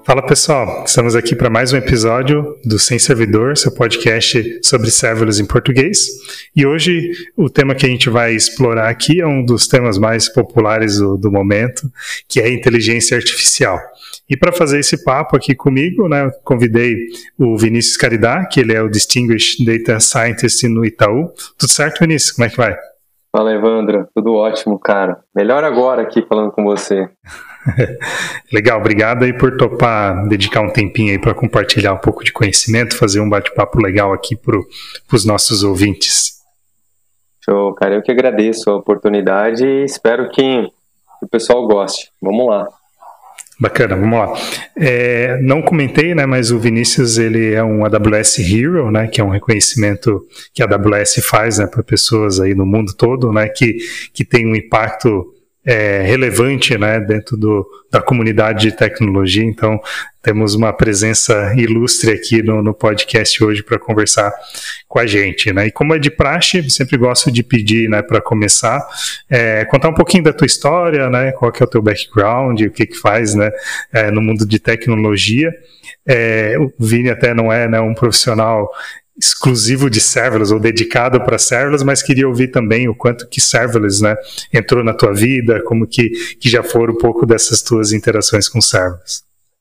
Fala pessoal, estamos aqui para mais um episódio do Sem Servidor, seu podcast sobre serverless em português. E hoje o tema que a gente vai explorar aqui é um dos temas mais populares do momento, que é a inteligência artificial. E para fazer esse papo aqui comigo, né, eu convidei o Vinícius Caridá, que ele é o Distinguished Data Scientist no Itaú. Tudo certo, Vinícius? Como é que vai? Fala, Evandro. Tudo ótimo, cara. Melhor agora aqui falando com você. Legal, obrigado aí por topar dedicar um tempinho aí para compartilhar um pouco de conhecimento, fazer um bate-papo legal aqui para os nossos ouvintes. Show, cara. Eu que agradeço a oportunidade e espero que o pessoal goste. Vamos lá. Bacana, vamos lá. Não comentei, né, mas o Vinícius ele é um AWS Hero, né, que é um reconhecimento que a AWS faz, né, para pessoas aí no mundo todo, né, que tem um impacto relevante, né, dentro da comunidade de tecnologia. Então temos uma presença ilustre aqui no podcast hoje para conversar com a gente, né? E como é de praxe, sempre gosto de pedir, né, para começar, contar um pouquinho da tua história, né? Qual que é o teu background, o que faz, né, no mundo de tecnologia. O Vini até não é, né, um profissional exclusivo de serverless ou dedicado para serverless, mas queria ouvir também o quanto que serverless, né, entrou na tua vida, como que já foram um pouco dessas tuas interações com serverless.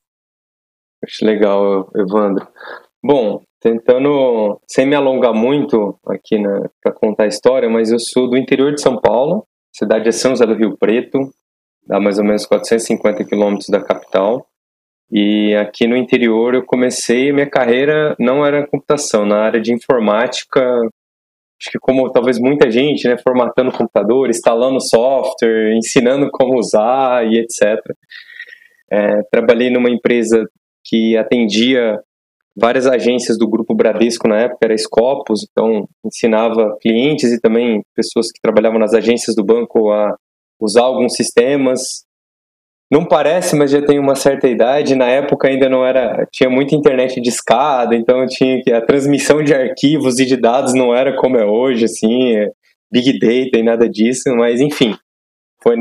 Acho legal, Evandro. Bom, tentando, sem me alongar muito aqui para contar a história, mas eu sou do interior de São Paulo, cidade de São José do Rio Preto, dá mais ou menos 450 quilômetros da capital. E aqui no interior eu comecei, minha carreira não era computação, na área de informática, acho que como talvez muita gente, né, formatando computador, instalando software, ensinando como usar e etc. Trabalhei numa empresa que atendia várias agências do Grupo Bradesco na época, era Scopus, então ensinava clientes e também pessoas que trabalhavam nas agências do banco a usar alguns sistemas. Não parece, mas já tenho uma certa idade. Na época ainda não era, tinha muita internet de escada, então tinha que a transmissão de arquivos e de dados não era como é hoje, assim, big data e nada disso. Mas enfim, foi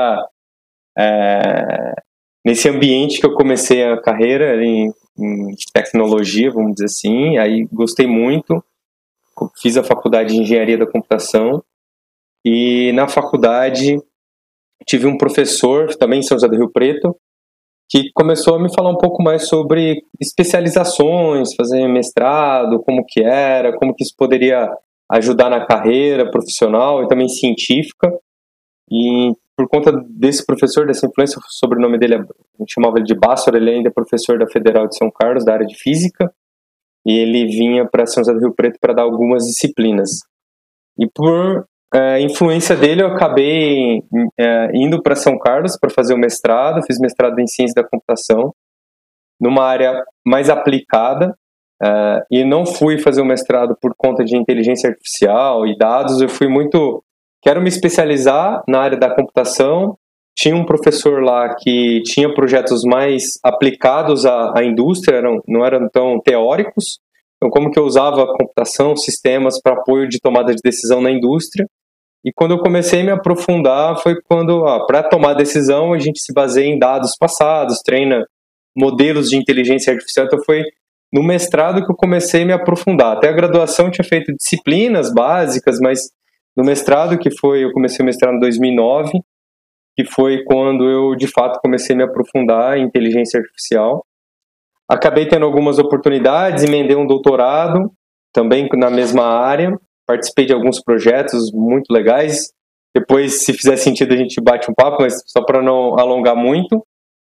nesse ambiente que eu comecei a carreira em tecnologia, vamos dizer assim. Aí gostei muito, fiz a faculdade de engenharia da computação e na faculdade tive um professor, também em São José do Rio Preto, que começou a me falar um pouco mais sobre especializações, fazer mestrado, como que isso poderia ajudar na carreira profissional e também científica. E por conta desse professor, dessa influência, o sobrenome dele, a gente chamava ele de Bassor, ele ainda é professor da Federal de São Carlos, da área de Física, e ele vinha para São José do Rio Preto para dar algumas disciplinas. E por influência dele, eu acabei indo para São Carlos para fazer o mestrado, fiz mestrado em Ciência da Computação, numa área mais aplicada, e não fui fazer o mestrado por conta de inteligência artificial e dados, quero me especializar na área da computação. Tinha um professor lá que tinha projetos mais aplicados à indústria, não eram tão teóricos, então como que eu usava a computação, sistemas para apoio de tomada de decisão na indústria. E quando eu comecei a me aprofundar foi quando, para tomar decisão, a gente se baseia em dados passados, treina modelos de inteligência artificial. Então foi no mestrado que eu comecei a me aprofundar. Até a graduação eu tinha feito disciplinas básicas, mas no mestrado, eu comecei o mestrado em 2009, que foi quando eu, de fato, comecei a me aprofundar em inteligência artificial. Acabei tendo algumas oportunidades, emendei um doutorado, também na mesma área. Participei de alguns projetos muito legais. Depois, se fizer sentido, a gente bate um papo, mas só para não alongar muito.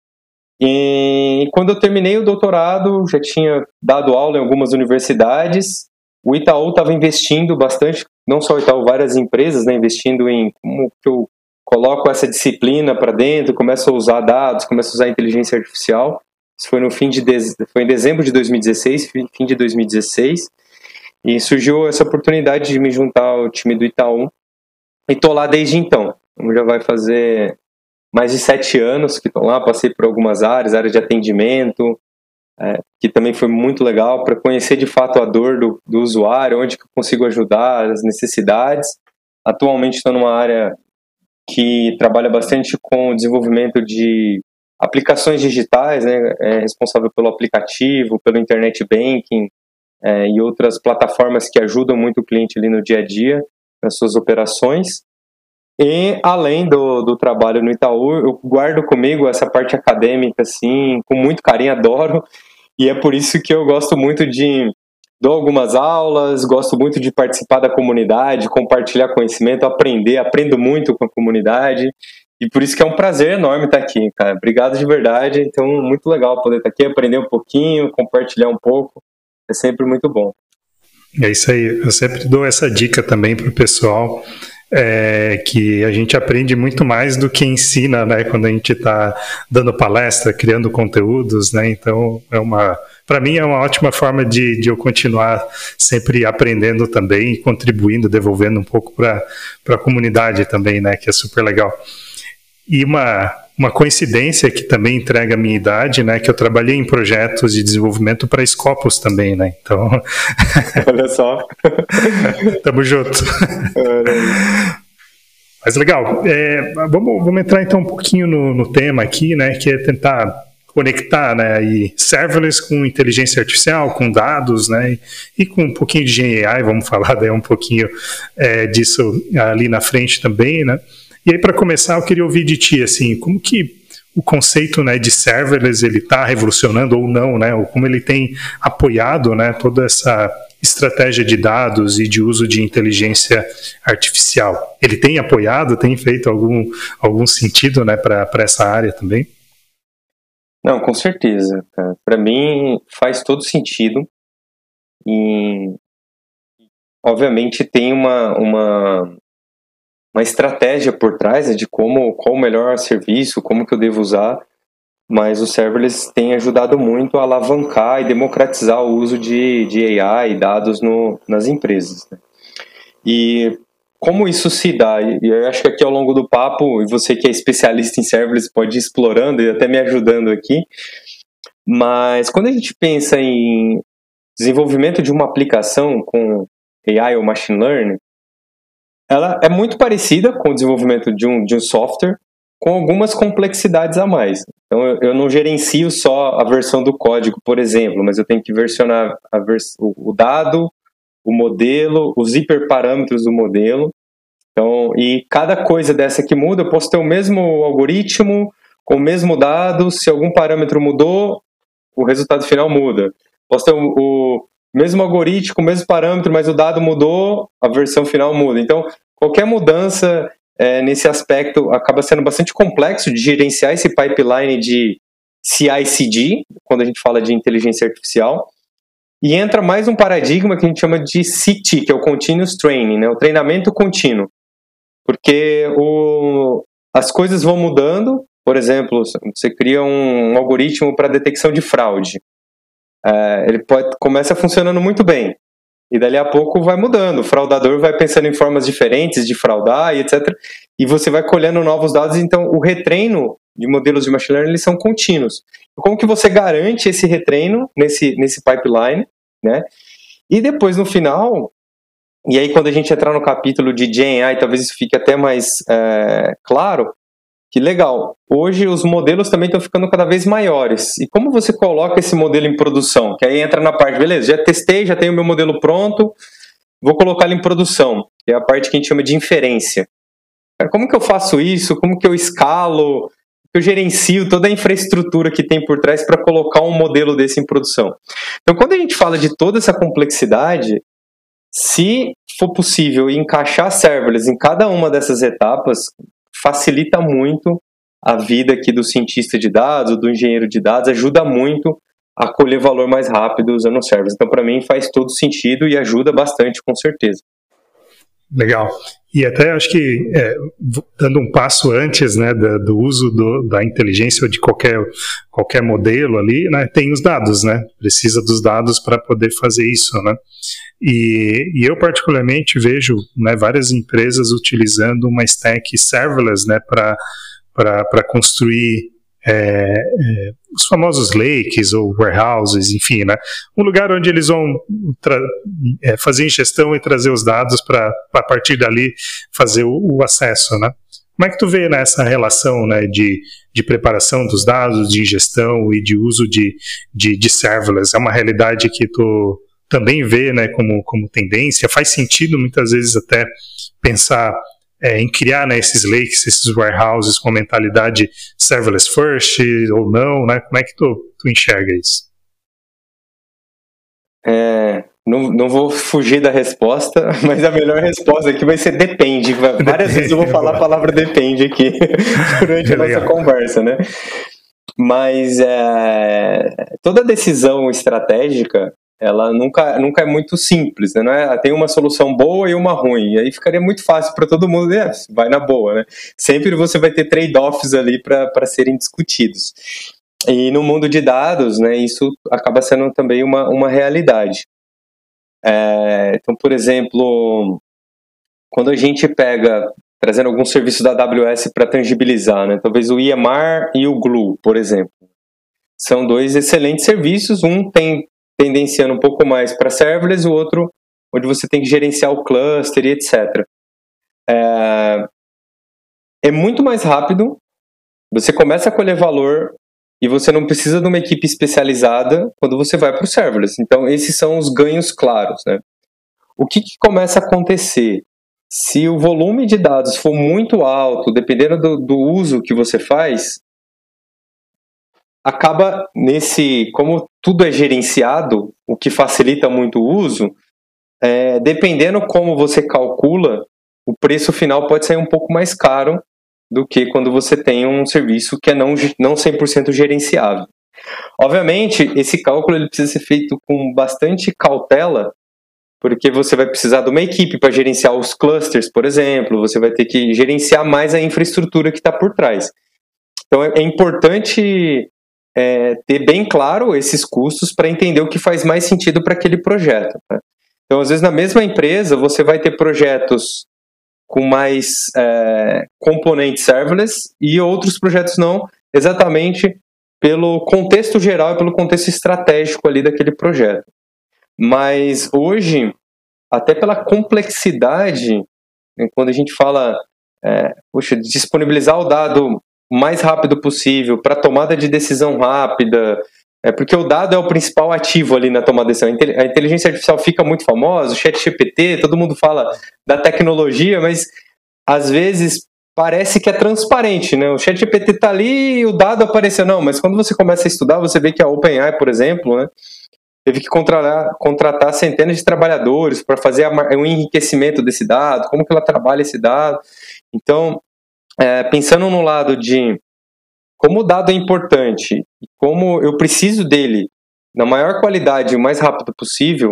E quando eu terminei o doutorado, já tinha dado aula em algumas universidades. O Itaú estava investindo bastante, não só o Itaú, várias empresas, né, investindo em como que eu coloco essa disciplina para dentro, começo a usar dados, começo a usar inteligência artificial. Isso foi foi em dezembro de 2016, fim de 2016. E surgiu essa oportunidade de me juntar ao time do Itaú. E estou lá desde então. Já vai fazer mais de 7 anos que estou lá. Passei por algumas área de atendimento, que também foi muito legal para conhecer de fato a dor do usuário, onde que eu consigo ajudar, as necessidades. Atualmente estou numa área que trabalha bastante com o desenvolvimento de aplicações digitais, né, responsável pelo aplicativo, pelo internet banking e outras plataformas que ajudam muito o cliente ali no dia a dia, nas suas operações. E além do trabalho no Itaú, eu guardo comigo essa parte acadêmica, assim, com muito carinho, adoro, e é por isso que eu gosto muito dou algumas aulas, gosto muito de participar da comunidade, compartilhar conhecimento, aprendo muito com a comunidade, e por isso que é um prazer enorme estar aqui, cara. Obrigado de verdade, então muito legal poder estar aqui, aprender um pouquinho, compartilhar um pouco, é sempre muito bom. É isso aí, eu sempre dou essa dica também para o pessoal, que a gente aprende muito mais do que ensina, né, quando a gente está dando palestra, criando conteúdos, né, então para mim é uma ótima forma de eu continuar sempre aprendendo também, contribuindo, devolvendo um pouco para a comunidade também, né, que é super legal. E uma coincidência que também entrega a minha idade, né, que eu trabalhei em projetos de desenvolvimento para Scopus também, né, então... Olha só. Tamo junto. Mas legal, vamos entrar então um pouquinho no tema aqui, né, que é tentar conectar, né, e serverless com inteligência artificial, com dados, né, e com um pouquinho de Gen AI, vamos falar daí um pouquinho disso ali na frente também, né. E aí, para começar, eu queria ouvir de ti, assim, como que o conceito, né, de serverless ele está revolucionando ou não, né, ou como ele tem apoiado, né, toda essa estratégia de dados e de uso de inteligência artificial. Ele tem apoiado, tem feito algum sentido, né, para essa área também? Não, com certeza. Para mim faz todo sentido e, obviamente, tem uma estratégia por trás, né, de qual o melhor serviço, como que eu devo usar, mas o serverless tem ajudado muito a alavancar e democratizar o uso de AI e dados nas empresas, né? E como isso se dá? E eu acho que aqui ao longo do papo, e você que é especialista em serverless pode ir explorando e até me ajudando aqui, mas quando a gente pensa em desenvolvimento de uma aplicação com AI ou Machine Learning, ela é muito parecida com o desenvolvimento de um software, com algumas complexidades a mais. Então, eu não gerencio só a versão do código, por exemplo, mas eu tenho que versionar o dado, o modelo, os hiperparâmetros do modelo. Então, e cada coisa dessa que muda, eu posso ter o mesmo algoritmo, com o mesmo dado, se algum parâmetro mudou, o resultado final muda. Posso ter o mesmo algoritmo, o mesmo parâmetro, mas o dado mudou, a versão final muda. Então, qualquer mudança nesse aspecto acaba sendo bastante complexo de gerenciar esse pipeline de CI/CD, quando a gente fala de inteligência artificial. E entra mais um paradigma que a gente chama de CT, que é o Continuous Training, né? O treinamento contínuo. Porque as coisas vão mudando. Por exemplo, você cria um algoritmo para detecção de fraude. Ele começa funcionando muito bem. E dali a pouco vai mudando. O fraudador vai pensando em formas diferentes de fraudar e etc. E você vai colhendo novos dados. Então, o retreino de modelos de machine learning, eles são contínuos. Como que você garante esse retreino nesse pipeline, né? E depois, no final, e aí quando a gente entrar no capítulo de Gen AI, talvez isso fique até mais claro, que legal, hoje os modelos também estão ficando cada vez maiores. E como você coloca esse modelo em produção? Que aí entra na parte, beleza, já testei, já tenho o meu modelo pronto, vou colocar ele em produção, que é a parte que a gente chama de inferência. Como que eu faço isso? Como que eu escalo? Eu gerencio toda a infraestrutura que tem por trás para colocar um modelo desse em produção. Então, quando a gente fala de toda essa complexidade, se for possível encaixar serverless em cada uma dessas etapas, facilita muito a vida aqui do cientista de dados, do engenheiro de dados, ajuda muito a colher valor mais rápido usando o serverless. Então, para mim, faz todo sentido e ajuda bastante, com certeza. Legal. E até acho que, dando um passo antes, né, do uso da inteligência ou de qualquer modelo ali, né, tem os dados, né? Precisa dos dados para poder fazer isso, né? E eu particularmente vejo, né, várias empresas utilizando uma stack serverless, né, para construir os famosos lakes ou warehouses, enfim, né, um lugar onde eles vão fazer ingestão e trazer os dados para a partir dali fazer o acesso, né. Como é que tu vê nessa relação, né, de preparação dos dados, de ingestão e de uso de serverless? É uma realidade que tu também vê, né, como tendência? Faz sentido muitas vezes até pensar em criar, né, esses lakes, esses warehouses com mentalidade serverless first ou não, né? Como é que tu enxerga isso? Não vou fugir da resposta, mas a melhor resposta aqui vai ser depende. Várias vezes eu vou falar a palavra depende aqui durante a nossa conversa, né? Mas toda decisão estratégica, ela nunca é muito simples, né? Não é, tem uma solução boa e uma ruim, e aí ficaria muito fácil para todo mundo, vai na boa, né? Sempre você vai ter trade-offs ali para serem discutidos. E no mundo de dados, né, isso acaba sendo também uma realidade. Então, por exemplo, quando a gente pega, trazendo algum serviço da AWS para tangibilizar, né, talvez o EMR e o Glue, por exemplo, são dois excelentes serviços, um tem tendenciando um pouco mais para serverless, o outro onde você tem que gerenciar o cluster e etc. É muito mais rápido, você começa a colher valor e você não precisa de uma equipe especializada quando você vai para o serverless. Então, esses são os ganhos claros, né? O que começa a acontecer? Se o volume de dados for muito alto, dependendo do uso que você faz, acaba como tudo é gerenciado, o que facilita muito o uso, dependendo como você calcula, o preço final pode sair um pouco mais caro do que quando você tem um serviço que é não 100% gerenciável. Obviamente, esse cálculo ele precisa ser feito com bastante cautela, porque você vai precisar de uma equipe para gerenciar os clusters, por exemplo, você vai ter que gerenciar mais a infraestrutura que está por trás. Então, é importante ter bem claro esses custos para entender o que faz mais sentido para aquele projeto, né? Então, às vezes, na mesma empresa, você vai ter projetos com mais componentes serverless e outros projetos não, exatamente pelo contexto geral e pelo contexto estratégico ali daquele projeto. Mas hoje, até pela complexidade, né, quando a gente fala disponibilizar o dado o mais rápido possível para tomada de decisão rápida, porque o dado é o principal ativo ali na tomada de decisão. A inteligência artificial fica muito famosa, o ChatGPT, todo mundo fala da tecnologia, mas às vezes parece que é transparente, né? O ChatGPT está ali e o dado apareceu. Não, mas quando você começa a estudar, você vê que a OpenAI, por exemplo, né, teve que contratar centenas de trabalhadores para fazer o enriquecimento desse dado, como que ela trabalha esse dado. Então, pensando no lado de como o dado é importante e como eu preciso dele na maior qualidade e o mais rápido possível,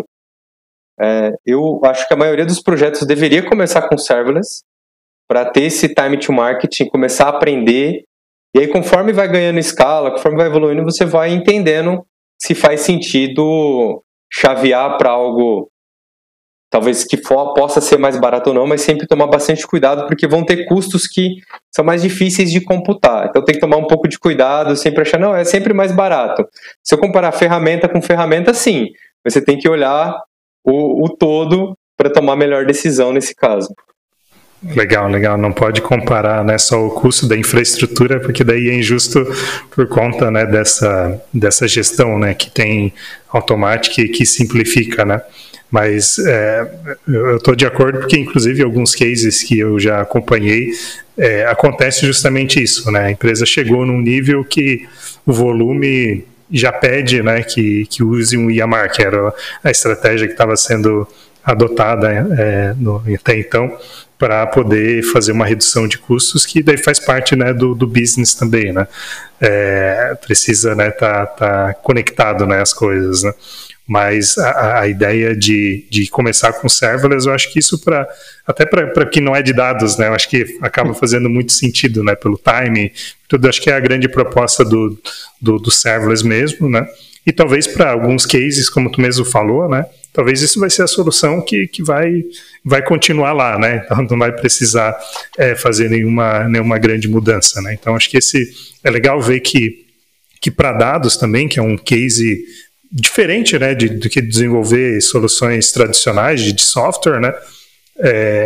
eu acho que a maioria dos projetos deveria começar com serverless para ter esse time to market, começar a aprender, e aí conforme vai ganhando escala, conforme vai evoluindo, você vai entendendo se faz sentido chavear para algo talvez que possa ser mais barato ou não, mas sempre tomar bastante cuidado, porque vão ter custos que são mais difíceis de computar. Então tem que tomar um pouco de cuidado, sempre achar, não, é sempre mais barato. Se eu comparar ferramenta com ferramenta, sim, você tem que olhar o todo para tomar a melhor decisão nesse caso. Legal. Não pode comparar, né, só o custo da infraestrutura, porque daí é injusto por conta, né, dessa gestão, né, que tem automática e que simplifica, né. Mas eu estou de acordo porque, inclusive, alguns cases que eu já acompanhei, acontece justamente isso, né? A empresa chegou num nível que o volume já pede, né, que use um EMR, que era a estratégia que estava sendo adotada até então, para poder fazer uma redução de custos, que daí faz parte, né, do business também, né? Precisa, né, tá conectado, né, as coisas, né? Mas a ideia de começar com serverless, eu acho que isso até para quem não é de dados, né, eu acho que acaba fazendo muito sentido, né, pelo time, tudo. Acho que é a grande proposta do serverless mesmo, né, e talvez para alguns cases, como tu mesmo falou, né, talvez isso vai ser a solução que vai continuar lá, né, então não vai precisar fazer nenhuma grande mudança, né. Então acho que é legal ver que para dados também, que é um case diferente, né, do que desenvolver soluções tradicionais de software, né,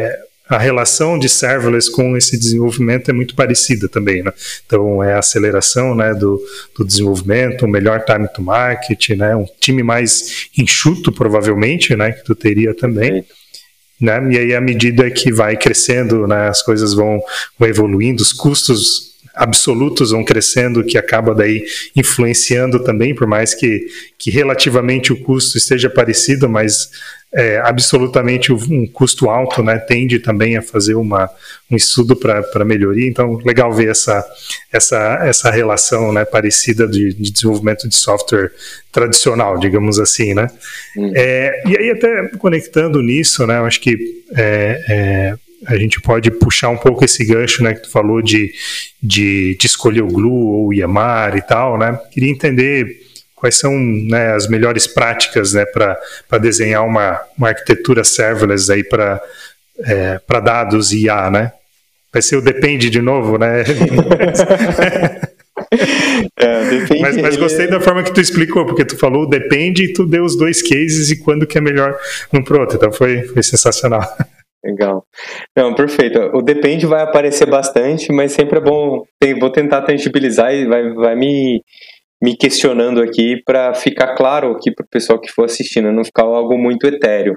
a relação de serverless com esse desenvolvimento é muito parecida também, né? Então, é a aceleração, né, do desenvolvimento, um melhor time to market, né, um time mais enxuto, provavelmente, né, que tu teria também. Né? E aí, à medida que vai crescendo, né, as coisas vão evoluindo, os custos absolutos vão crescendo, que acaba daí influenciando também, por mais que relativamente o custo esteja parecido, mas absolutamente um custo alto, né, tende também a fazer um estudo para melhoria. Então, legal ver essa relação, né, parecida de desenvolvimento de software tradicional, digamos assim, né? E aí, até conectando nisso, né, eu acho que a gente pode puxar um pouco esse gancho, né, que tu falou de escolher o Glue ou o EMR e tal, né? Queria entender quais são, né, as melhores práticas, né, para desenhar uma arquitetura serverless aí para dados e IA, né? Vai ser o depende de novo, né? Mas gostei da forma que tu explicou, porque tu falou depende e tu deu os dois cases e quando que é melhor um pro outro. Então foi sensacional. Legal. Não, perfeito. O depende vai aparecer bastante, mas sempre é bom. Vou tentar tangibilizar e vai me questionando aqui para ficar claro aqui para o pessoal que for assistindo, não ficar algo muito etéreo.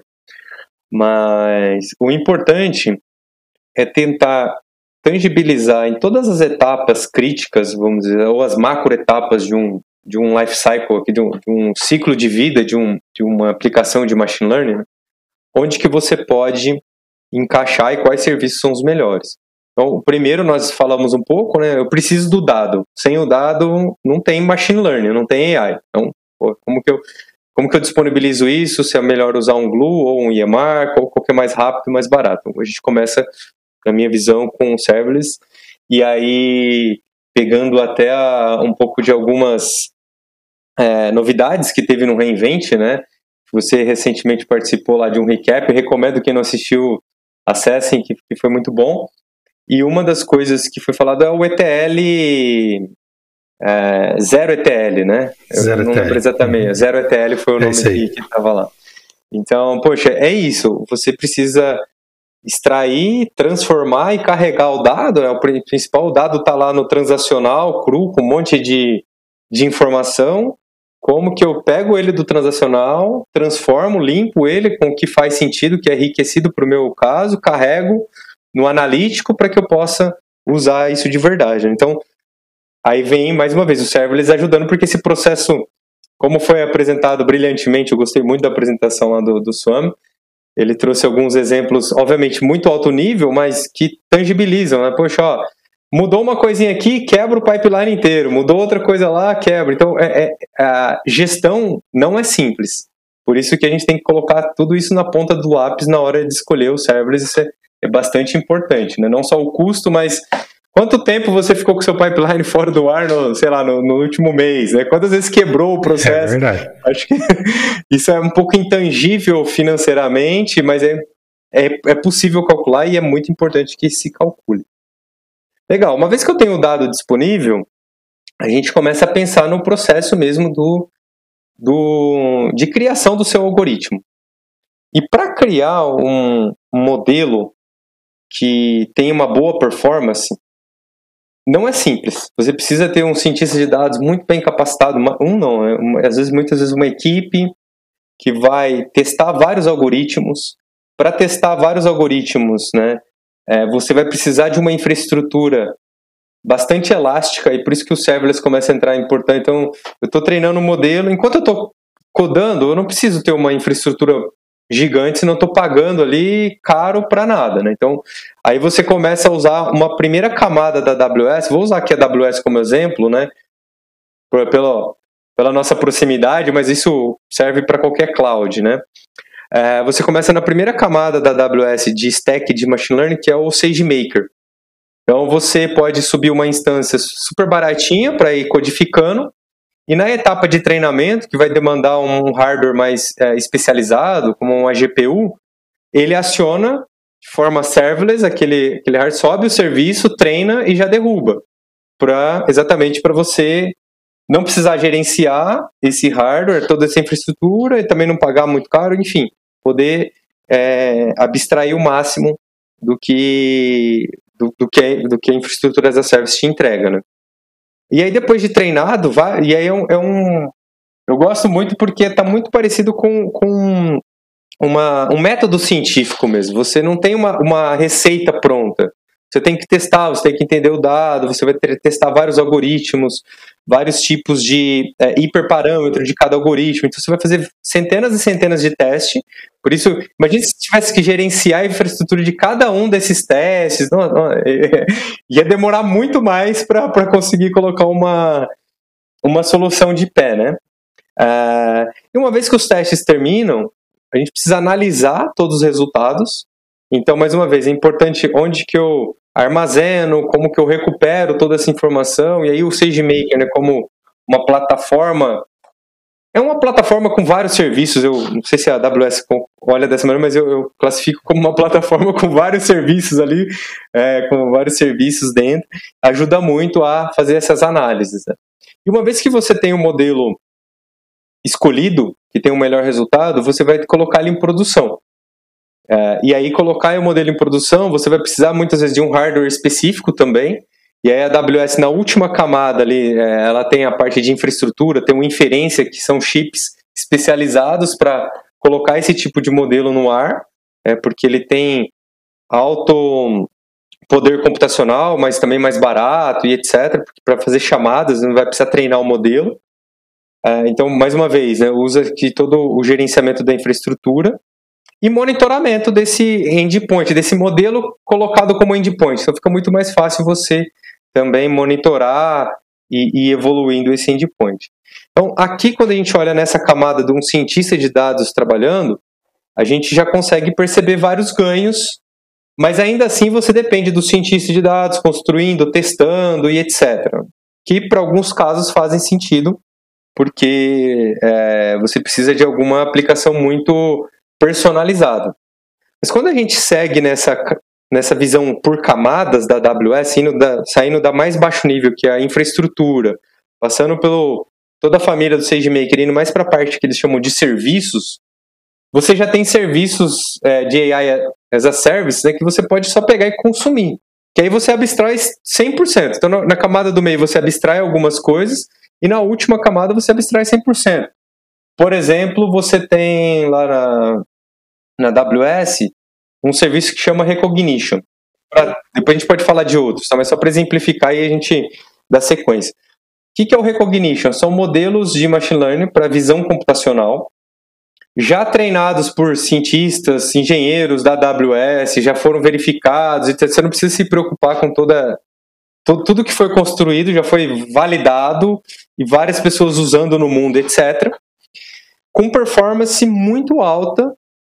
Mas o importante é tentar tangibilizar em todas as etapas críticas, vamos dizer, ou as macro etapas de um life cycle, de um ciclo de vida de uma aplicação de machine learning, né? Onde que você pode encaixar e quais serviços são os melhores. Então, o primeiro nós falamos um pouco, né? Eu preciso do dado. Sem o dado não tem machine learning, não tem AI. Então, como que eu disponibilizo isso? Se é melhor usar um Glue ou um EMR, qual que é mais rápido e mais barato? Então, a gente começa, na minha visão, com o serverless, e aí pegando até um pouco de algumas novidades que teve no reInvent, né? Você recentemente participou lá de um recap, eu recomendo quem não assistiu, acessem, que foi muito bom. E uma das coisas que foi falado é o ETL, zero ETL, né? Eu não lembro exatamente, zero ETL foi o nome que estava lá. Então, poxa, é isso, você precisa extrair, transformar e carregar o dado, o principal, o dado está lá no transacional, cru, com um monte de informação. Como que eu pego ele do transacional, transformo, limpo ele com o que faz sentido, que é enriquecido para o meu caso, carrego no analítico para que eu possa usar isso de verdade. Então, aí vem, mais uma vez, o serverless ajudando, porque esse processo, como foi apresentado brilhantemente, eu gostei muito da apresentação lá do Swam, ele trouxe alguns exemplos, obviamente, muito alto nível, mas que tangibilizam, né? Poxa, ó, mudou uma coisinha aqui, quebra o pipeline inteiro. Mudou outra coisa lá, quebra. Então, a gestão não é simples. Por isso que a gente tem que colocar tudo isso na ponta do lápis na hora de escolher o serverless. Isso é bastante importante, né? Não só o custo, mas quanto tempo você ficou com o seu pipeline fora do ar, no último mês, né? Quantas vezes quebrou o processo? É verdade. Acho que isso é um pouco intangível financeiramente, mas é possível calcular e é muito importante que se calcule. Legal, uma vez que eu tenho o dado disponível, a gente começa a pensar no processo mesmo de criação do seu algoritmo. E para criar um modelo que tenha uma boa performance, não é simples. Você precisa ter um cientista de dados muito bem capacitado, muitas vezes uma equipe que vai testar vários algoritmos. Para testar vários algoritmos, né? Você vai precisar de uma infraestrutura bastante elástica, e por isso que o serverless começa a entrar importante. Então, eu estou treinando um modelo, enquanto eu estou codando, eu não preciso ter uma infraestrutura gigante, senão eu estou pagando ali caro para nada, né? Então, aí você começa a usar uma primeira camada da AWS, vou usar aqui a AWS como exemplo, né? Pela nossa proximidade, mas isso serve para qualquer cloud, né? Você começa na primeira camada da AWS de stack de machine learning, que é o SageMaker. Então, você pode subir uma instância super baratinha para ir codificando, e na etapa de treinamento, que vai demandar um hardware mais especializado, como uma GPU, ele aciona de forma serverless, aquele hardware sobe o serviço, treina e já derruba, exatamente para você não precisar gerenciar esse hardware, toda essa infraestrutura, e também não pagar muito caro, enfim, poder abstrair o máximo do que a infraestrutura as a service te entrega, né? E aí depois de treinado, e aí eu gosto muito porque está muito parecido com um método científico mesmo. Você não tem uma receita pronta. Você tem que testar, você tem que entender o dado, você vai testar vários algoritmos, vários tipos de hiperparâmetro de cada algoritmo. Então você vai fazer centenas e centenas de testes. Por isso, imagine se tivesse que gerenciar a infraestrutura de cada um desses testes. Ia demorar muito mais para conseguir colocar uma solução de pé, né? E uma vez que os testes terminam, a gente precisa analisar todos os resultados. Então, mais uma vez, é importante onde que eu armazeno, como que eu recupero toda essa informação. E aí o SageMaker, né, como uma plataforma, é uma plataforma com vários serviços. Eu não sei se a AWS olha dessa maneira, mas eu classifico como uma plataforma com vários serviços ali, com vários serviços dentro. Ajuda muito a fazer essas análises, né? E uma vez que você tem um modelo escolhido, que tem um melhor resultado, você vai colocar ele em produção. E aí colocar o modelo em produção, você vai precisar muitas vezes de um hardware específico também. E aí a AWS na última camada ali, ela tem a parte de infraestrutura, tem uma inferência, que são chips especializados para colocar esse tipo de modelo no ar, porque ele tem alto poder computacional, mas também mais barato e etc. Para fazer chamadas, não vai precisar treinar o modelo. Então, mais uma vez, né, usa aqui todo o gerenciamento da infraestrutura e monitoramento desse endpoint, desse modelo colocado como endpoint. Então fica muito mais fácil você também monitorar e evoluindo esse endpoint. Então aqui, quando a gente olha nessa camada de um cientista de dados trabalhando, a gente já consegue perceber vários ganhos, mas ainda assim você depende do cientista de dados construindo, testando e etc. Que para alguns casos fazem sentido, porque você precisa de alguma aplicação muito personalizado. Mas quando a gente segue nessa visão por camadas da AWS, saindo da mais baixo nível, que é a infraestrutura, passando pelo toda a família do SageMaker, indo mais para a parte que eles chamam de serviços, você já tem serviços de AI as a service, né, que você pode só pegar e consumir. Que aí você abstrai 100%. Então, na camada do meio, você abstrai algumas coisas, e na última camada, você abstrai 100%. Por exemplo, você tem lá na AWS um serviço que chama Recognition. Depois a gente pode falar de outros, tá? Mas só para exemplificar e a gente dá sequência. O que é o Recognition? São modelos de machine learning para visão computacional, já treinados por cientistas, engenheiros da AWS, já foram verificados, etc. Você não precisa se preocupar com tudo que foi construído, já foi validado e várias pessoas usando no mundo, etc. Com performance muito alta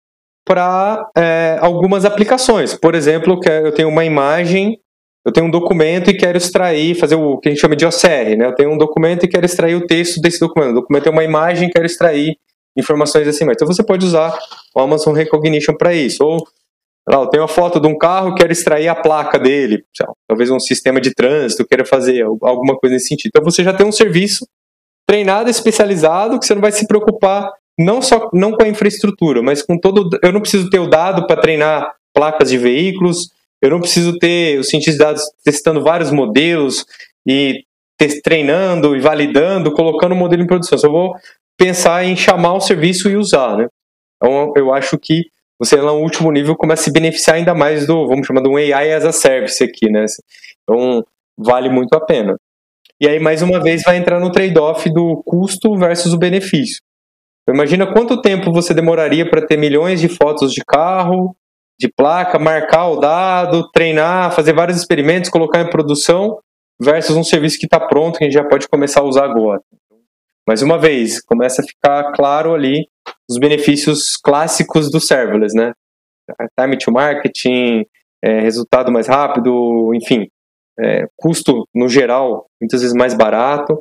para algumas aplicações. Por exemplo, eu tenho uma imagem, eu tenho um documento e quero extrair, fazer o que a gente chama de OCR, né? Eu tenho um documento e quero extrair o texto desse documento. O documento é uma imagem e quero extrair informações assim. Então você pode usar o Amazon Recognition para isso. Ou eu tenho uma foto de um carro, quero extrair a placa dele. Talvez um sistema de trânsito, queira fazer alguma coisa nesse sentido. Então você já tem um serviço treinado, especializado, que você não vai se preocupar não com a infraestrutura, mas com eu não preciso ter o dado para treinar placas de veículos, eu não preciso ter os cientistas de dados testando vários modelos e treinando e validando, colocando o modelo em produção. Só vou pensar em chamar o serviço e usar, né? Então eu acho que você lá no último nível começa a se beneficiar ainda mais vamos chamar de um AI as a service aqui, né? Então vale muito a pena. E aí, mais uma vez, vai entrar no trade-off do custo versus o benefício. Então, imagina quanto tempo você demoraria para ter milhões de fotos de carro, de placa, marcar o dado, treinar, fazer vários experimentos, colocar em produção, versus um serviço que está pronto, que a gente já pode começar a usar agora. Mais uma vez, começa a ficar claro ali os benefícios clássicos do serverless, né? Time to marketing, resultado mais rápido, enfim. Custo, no geral, muitas vezes mais barato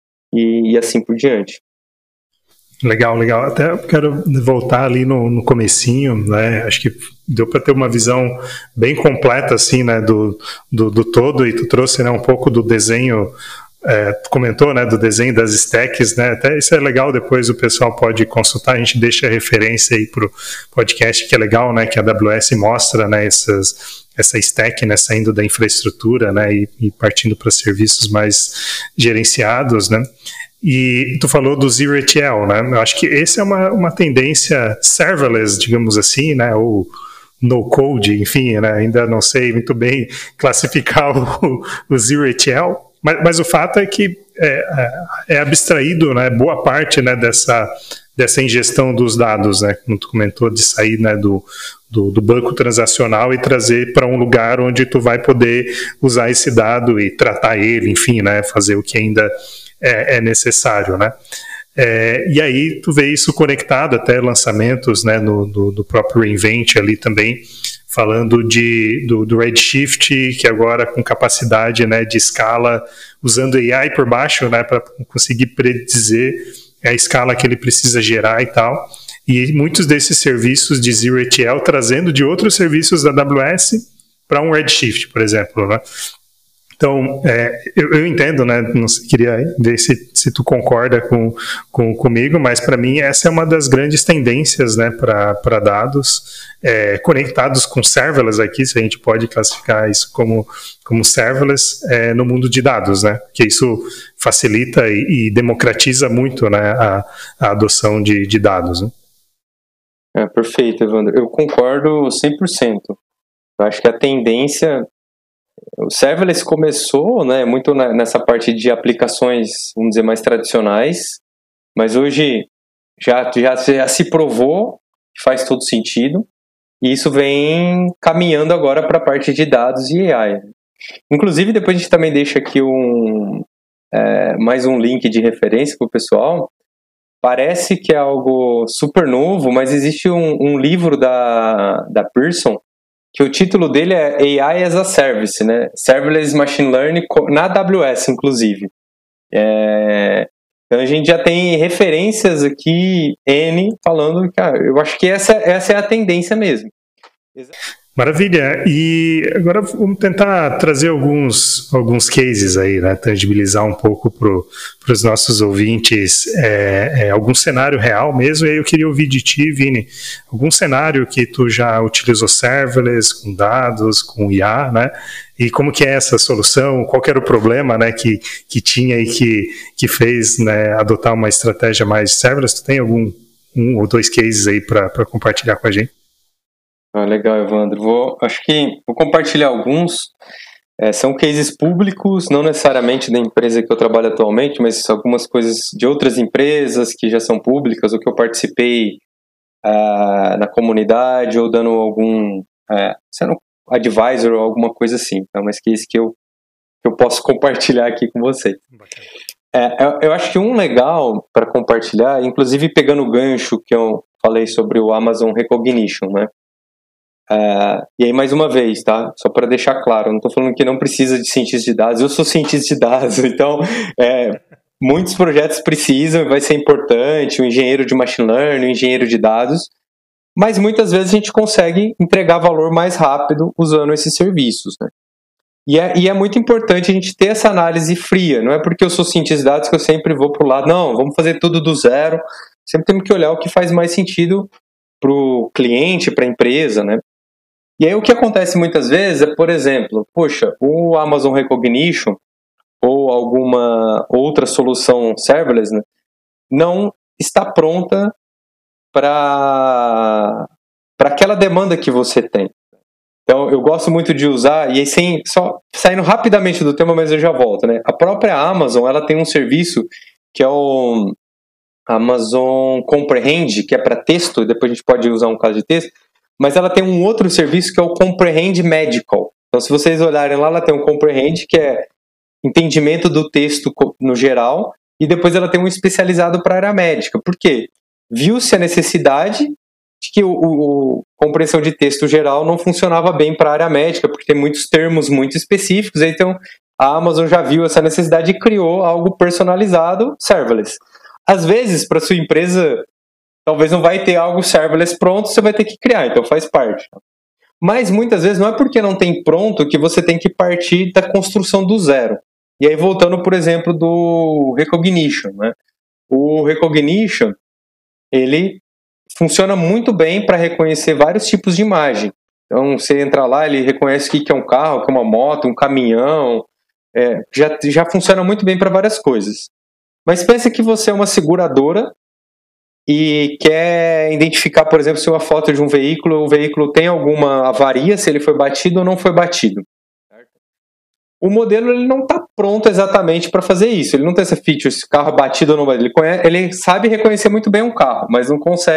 e assim por diante. Legal. Até eu quero voltar ali no comecinho, né? Acho que deu para ter uma visão bem completa, assim, né, do todo, e tu trouxe, né, um pouco do desenho, tu comentou, né, do desenho das stacks, né? Até isso é legal, depois o pessoal pode consultar, a gente deixa a referência aí pro podcast, que é legal, né, que a AWS mostra, né, essa stack, né, saindo da infraestrutura, né, e partindo para serviços mais gerenciados, né? E tu falou do Zero ETL, né? Eu acho que essa é uma tendência serverless, digamos assim, né? Ou no code, enfim, né? Ainda não sei muito bem classificar o Zero ETL, mas o fato é que é abstraído, né? Boa parte, né, dessa ingestão dos dados, né? Como tu comentou, de sair, né, do banco transacional e trazer para um lugar onde tu vai poder usar esse dado e tratar ele, enfim, né? Fazer o que ainda é necessário, né? E aí tu vê isso conectado até lançamentos, né, do próprio Reinvent ali também, falando do Redshift, que agora com capacidade, né, de escala, usando AI por baixo, né, para conseguir predizer a escala que ele precisa gerar e tal. E muitos desses serviços de Zero ETL trazendo de outros serviços da AWS para um Redshift, por exemplo, né? Então, eu entendo, né? Não sei, queria ver se tu concorda comigo, mas para mim essa é uma das grandes tendências, né, para dados conectados com serverless aqui, se a gente pode classificar isso como serverless no mundo de dados, né? Porque isso facilita e democratiza muito, né, a adoção de dados. Né? Perfeito, Evandro. Eu concordo 100%. Eu acho que a tendência... O serverless começou, né, muito nessa parte de aplicações, vamos dizer, mais tradicionais, mas hoje já se provou que faz todo sentido, e isso vem caminhando agora para a parte de dados e AI. Inclusive, depois a gente também deixa aqui mais um link de referência para o pessoal. Parece que é algo super novo, mas existe um livro da Pearson, que o título dele é AI as a Service, né? Serverless Machine Learning na AWS, inclusive. Então a gente já tem referências aqui, N, falando que eu acho que essa é a tendência mesmo. Maravilha. E agora vamos tentar trazer alguns cases aí, né? Tangibilizar um pouco para os nossos ouvintes algum cenário real mesmo. E aí eu queria ouvir de ti, Vini, algum cenário que tu já utilizou serverless, com dados, com IA, né? E como que é essa solução? Qual que era o problema, né, que tinha e que fez, né, adotar uma estratégia mais serverless? Tu tem um ou dois cases aí para compartilhar com a gente? Legal, Evandro. Acho que vou compartilhar alguns. São cases públicos, não necessariamente da empresa que eu trabalho atualmente, mas algumas coisas de outras empresas que já são públicas ou que eu participei na comunidade ou dando algum sendo advisor ou alguma coisa assim. Então, mas case que eu posso compartilhar aqui com você. Eu acho que um legal para compartilhar, inclusive pegando o gancho que eu falei sobre o Amazon Recognition, né? E aí, mais uma vez, tá? Só para deixar claro, eu não estou falando que não precisa de cientista de dados, eu sou cientista de dados, então muitos projetos precisam, vai ser importante, o engenheiro de machine learning, o engenheiro de dados, mas muitas vezes a gente consegue entregar valor mais rápido usando esses serviços, né? E é muito importante a gente ter essa análise fria, não é porque eu sou cientista de dados que eu sempre vou para o lado, não, vamos fazer tudo do zero, sempre temos que olhar o que faz mais sentido para o cliente, para a empresa, né? E aí o que acontece muitas vezes é, por exemplo, o Amazon Recognition ou alguma outra solução serverless, né, não está pronta para aquela demanda que você tem. Então eu gosto muito de usar, e aí só saindo rapidamente do tema, mas eu já volto, né? A própria Amazon, ela tem um serviço que é o Amazon Comprehend, que é para texto, depois a gente pode usar um caso de texto, mas ela tem um outro serviço que é o Comprehend Medical. Então, se vocês olharem lá, ela tem um Comprehend, que é entendimento do texto no geral, e depois ela tem um especializado para a área médica. Por quê? Viu-se a necessidade de que o compreensão de texto geral não funcionava bem para a área médica, porque tem muitos termos muito específicos, então a Amazon já viu essa necessidade e criou algo personalizado, serverless. Às vezes, para sua empresa, talvez não vai ter algo serverless pronto, você vai ter que criar, então faz parte. Mas muitas vezes não é porque não tem pronto que você tem que partir da construção do zero. E aí voltando, por exemplo, do Recognition, né? O Recognition, ele funciona muito bem para reconhecer vários tipos de imagem. Então, você entra lá, ele reconhece o que é um carro, o que é uma moto, um caminhão. Já funciona muito bem para várias coisas. Mas pensa que você é uma seguradora e quer identificar, por exemplo, se uma foto de um veículo, o veículo tem alguma avaria, se ele foi batido ou não foi batido. O modelo ele não está pronto exatamente para fazer isso. Ele não tem essa feature, se o carro é batido ou não batido. Ele sabe reconhecer muito bem um carro, mas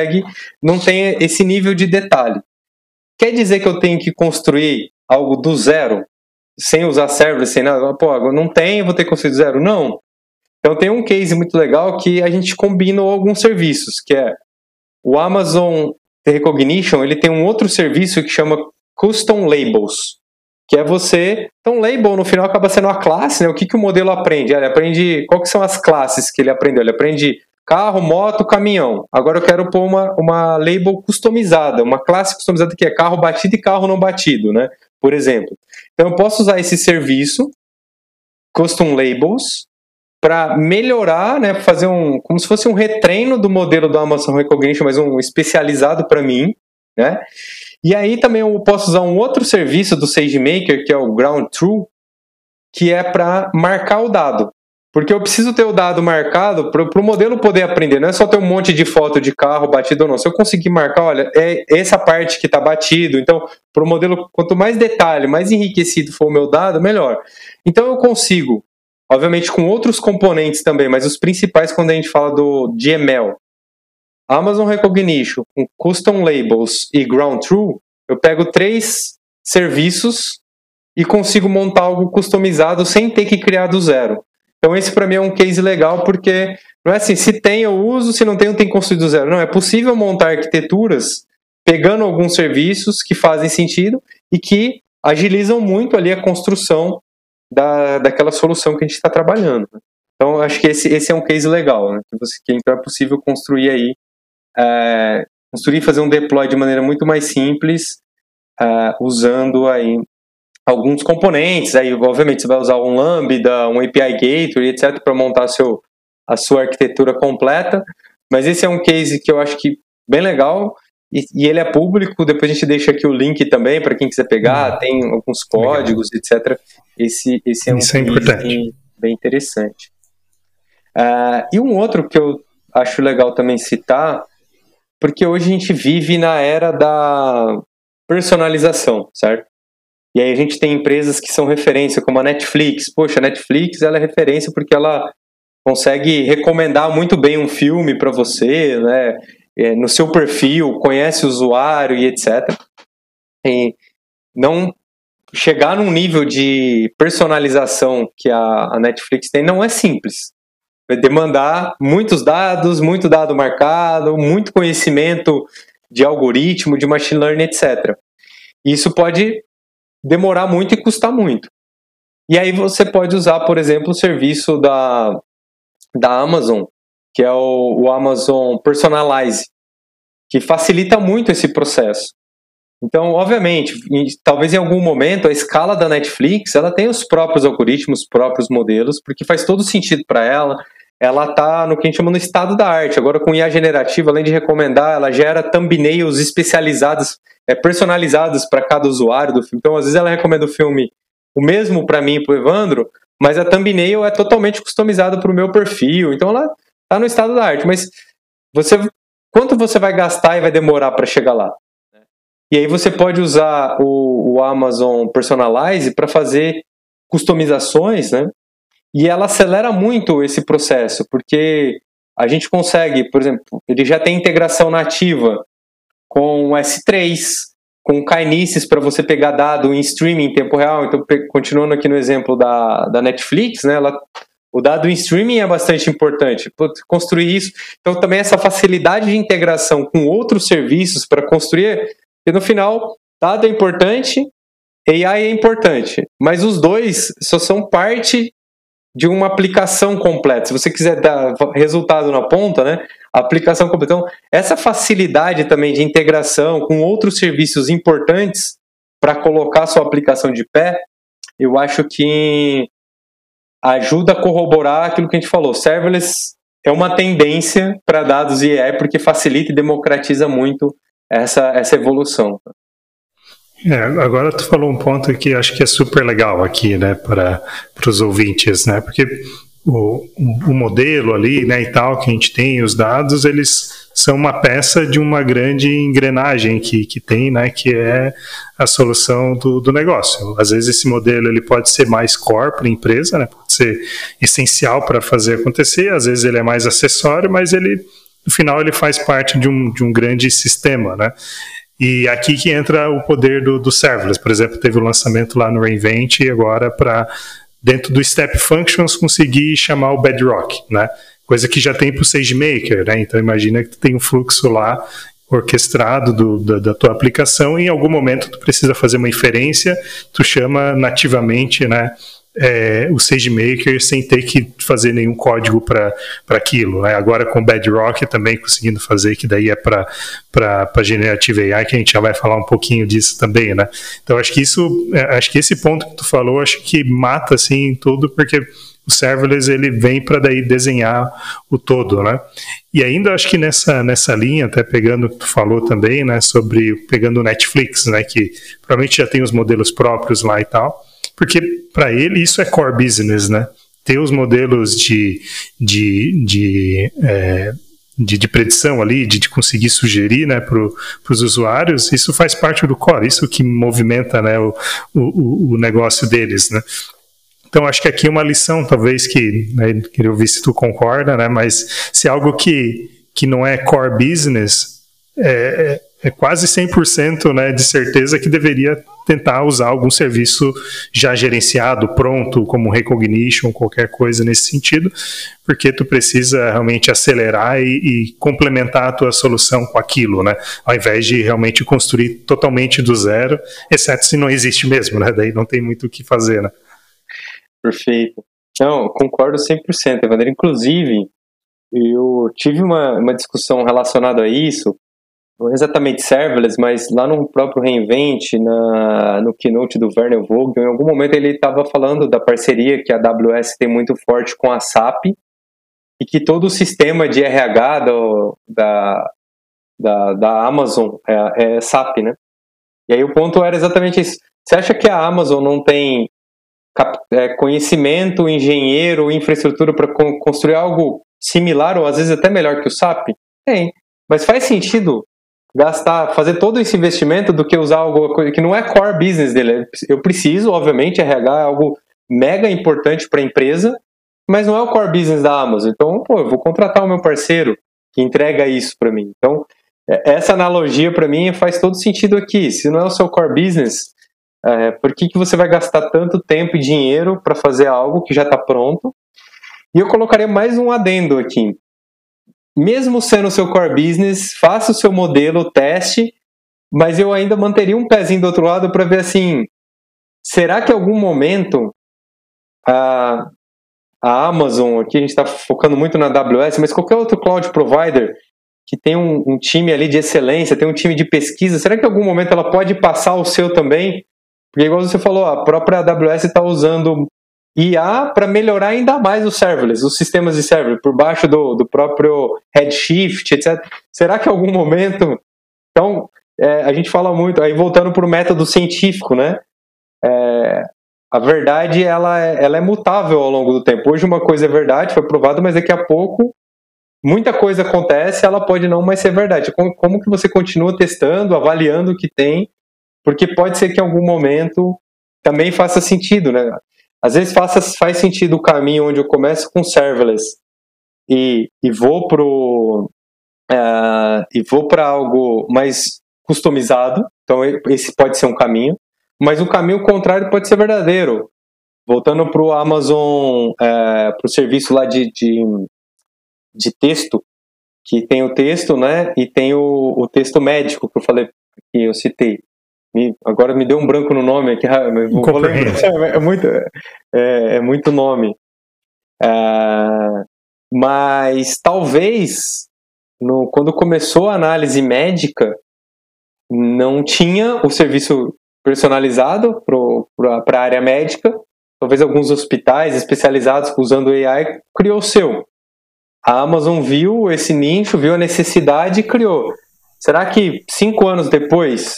não tem esse nível de detalhe. Quer dizer que eu tenho que construir algo do zero, sem usar serverless, sem nada? Pô, não tem, vou ter que construir do zero? Não. Então tem um case muito legal que a gente combinou alguns serviços, que é o Amazon Recognition, ele tem um outro serviço que chama Custom Labels, que é então label no final acaba sendo a classe, né? O que o modelo aprende? Ele aprende, qual que são as classes que ele aprendeu? Ele aprende carro, moto, caminhão. Agora eu quero pôr uma label customizada, uma classe customizada que é carro batido e carro não batido, né? Por exemplo. Então eu posso usar esse serviço, Custom Labels, para melhorar, né? Fazer como se fosse um retreino do modelo do Amazon Recognition, mas um especializado para mim, né? E aí também eu posso usar um outro serviço do SageMaker, que é o Ground Truth, que é para marcar o dado. Porque eu preciso ter o dado marcado para o modelo poder aprender. Não é só ter um monte de foto de carro batido ou não. Se eu conseguir marcar, olha, é essa parte que está batido. Então, para o modelo, quanto mais detalhe, mais enriquecido for o meu dado, melhor. Então eu consigo, obviamente com outros componentes também, mas os principais quando a gente fala de ML, Amazon Recognition, com Custom Labels e Ground Truth, eu pego 3 serviços e consigo montar algo customizado sem ter que criar do zero. Então esse para mim é um case legal porque não é assim, se tem eu uso, se não tem eu tenho que construir do zero. Não, é possível montar arquiteturas pegando alguns serviços que fazem sentido e que agilizam muito ali a construção daquela solução que a gente está trabalhando. Então acho que esse é um case legal, né? Que então é possível construir aí construir e fazer um deploy de maneira muito mais simples, usando aí alguns componentes. Aí, obviamente, você vai usar um Lambda, um API Gateway, etc., para montar a sua arquitetura completa. Mas esse é um case que eu acho que bem legal e ele é público. Depois a gente deixa aqui o link também para quem quiser pegar. Tem alguns códigos, etc. Esse é um case bem interessante. E um outro que eu acho legal também citar, porque hoje a gente vive na era da personalização, certo? E aí a gente tem empresas que são referência, como a Netflix. Poxa, a Netflix ela é referência porque ela consegue recomendar muito bem um filme para você, né? No seu perfil, conhece o usuário e etc. E não chegar num nível de personalização que a Netflix tem não é simples. Vai demandar muitos dados, muito dado marcado, muito conhecimento de algoritmo, de machine learning, etc. Isso pode demorar muito e custar muito. E aí você pode usar, por exemplo, o serviço da Amazon, que é o Amazon Personalize, que facilita muito esse processo. Então, obviamente, talvez em algum momento a escala da Netflix ela tem os próprios algoritmos, os próprios modelos, porque faz todo sentido para ela. Ela está no que a gente chama no estado da arte. Agora, com IA generativa, além de recomendar, ela gera thumbnails especializados, personalizados para cada usuário do filme. Então, às vezes, ela recomenda o filme o mesmo para mim e para o Evandro, mas a thumbnail é totalmente customizada para o meu perfil. Então, ela está no estado da arte. Mas quanto você vai gastar e vai demorar para chegar lá? E aí você pode usar o Amazon Personalize para fazer customizações, né? E ela acelera muito esse processo, porque a gente consegue, por exemplo, ele já tem integração nativa com o S3, com o Kinesis para você pegar dado em streaming em tempo real. Então, continuando aqui no exemplo da Netflix, né, o dado em streaming é bastante importante, construir isso. Então, também essa facilidade de integração com outros serviços para construir, porque no final, dado é importante, AI é importante, mas os dois só são parte de uma aplicação completa. Se você quiser dar resultado na ponta, né, a aplicação completa. Então, essa facilidade também de integração com outros serviços importantes para colocar sua aplicação de pé, eu acho que ajuda a corroborar aquilo que a gente falou. Serverless é uma tendência para dados e AI porque facilita e democratiza muito essa evolução. Agora tu falou um ponto que acho que é super legal aqui, né, para os ouvintes, né, porque o modelo ali, né, e tal, que a gente tem, os dados, eles são uma peça de uma grande engrenagem que tem, né, que é a solução do negócio. Às vezes esse modelo ele pode ser mais core para a empresa, né, pode ser essencial para fazer acontecer, às vezes ele é mais acessório, mas ele, no final, ele faz parte de um grande sistema, né. E aqui que entra o poder do serverless. Por exemplo, teve o lançamento lá no reInvent e agora para, dentro do Step Functions, conseguir chamar o Bedrock, né? Coisa que já tem para o SageMaker, né? Então imagina que tu tem um fluxo lá orquestrado da tua aplicação e em algum momento tu precisa fazer uma inferência, tu chama nativamente, né, o SageMaker sem ter que fazer nenhum código para aquilo, né? Agora com o Bedrock também conseguindo fazer, que daí é para Generative AI, que a gente já vai falar um pouquinho disso também, né? Então acho que esse ponto que tu falou, acho que mata assim tudo, porque o serverless ele vem para daí desenhar o todo, né? E ainda acho que nessa linha, até pegando o que tu falou também, né, sobre pegando o Netflix, né, que provavelmente já tem os modelos próprios lá e tal, porque para ele isso é core business, né? Ter os modelos de predição ali, de conseguir sugerir, né, para os usuários, isso faz parte do core, isso que movimenta, né, o negócio deles, né? Então, acho que aqui é uma lição, talvez, que, né, queria ouvir se tu concorda, né, mas se algo que não é core business, é quase 100%, né, de certeza que deveria tentar usar algum serviço já gerenciado, pronto, como Recognition, qualquer coisa nesse sentido, porque tu precisa realmente acelerar e complementar a tua solução com aquilo, né, ao invés de realmente construir totalmente do zero, exceto se não existe mesmo, né, daí não tem muito o que fazer, né. Perfeito. Não, concordo 100%, Evandro. Inclusive, eu tive uma discussão relacionada a isso, não exatamente serverless, mas lá no próprio reInvent, no keynote do Werner Vogel, em algum momento ele estava falando da parceria que a AWS tem muito forte com a SAP, e que todo o sistema de RH da Amazon é SAP, né? E aí o ponto era exatamente isso. Você acha que a Amazon não tem conhecimento, engenheiro, infraestrutura para construir algo similar ou às vezes até melhor que o SAP? Tem, mas faz sentido fazer todo esse investimento do que usar algo que não é core business dele. Eu preciso, obviamente, RH é algo mega importante para a empresa, mas não é o core business da Amazon. Então, eu vou contratar o meu parceiro que entrega isso para mim. Então, essa analogia para mim faz todo sentido aqui. Se não é o seu core business, por que você vai gastar tanto tempo e dinheiro para fazer algo que já está pronto? E eu colocaria mais um adendo aqui. Mesmo sendo o seu core business, faça o seu modelo, teste, mas eu ainda manteria um pezinho do outro lado para ver assim, será que em algum momento a Amazon, aqui a gente está focando muito na AWS, mas qualquer outro cloud provider que tem um time ali de excelência, tem um time de pesquisa, será que em algum momento ela pode passar o seu também? Porque igual você falou, a própria AWS está usando IA para melhorar ainda mais os serverless, os sistemas de serverless, por baixo do próprio Redshift, etc. Será que em algum momento... Então, a gente fala muito, aí voltando para o método científico, né? A verdade, ela é mutável ao longo do tempo. Hoje uma coisa é verdade, foi provado, mas daqui a pouco muita coisa acontece, ela pode não mais ser verdade. Como que você continua testando, avaliando o que tem, porque pode ser que em algum momento também faça sentido, né? Às vezes faz sentido o caminho onde eu começo com serverless e vou para algo mais customizado. Então esse pode ser um caminho, mas o caminho contrário pode ser verdadeiro. Voltando para o Amazon, para o serviço lá de texto, que tem o texto, né? E tem o texto médico que eu falei, que eu citei. Agora me deu um branco no nome aqui, vou lembrar, é muito nome. Mas talvez, quando começou a análise médica, não tinha o serviço personalizado para a área médica. Talvez alguns hospitais especializados usando AI criou o seu. A Amazon viu esse nicho, viu a necessidade e criou. Será que 5 anos depois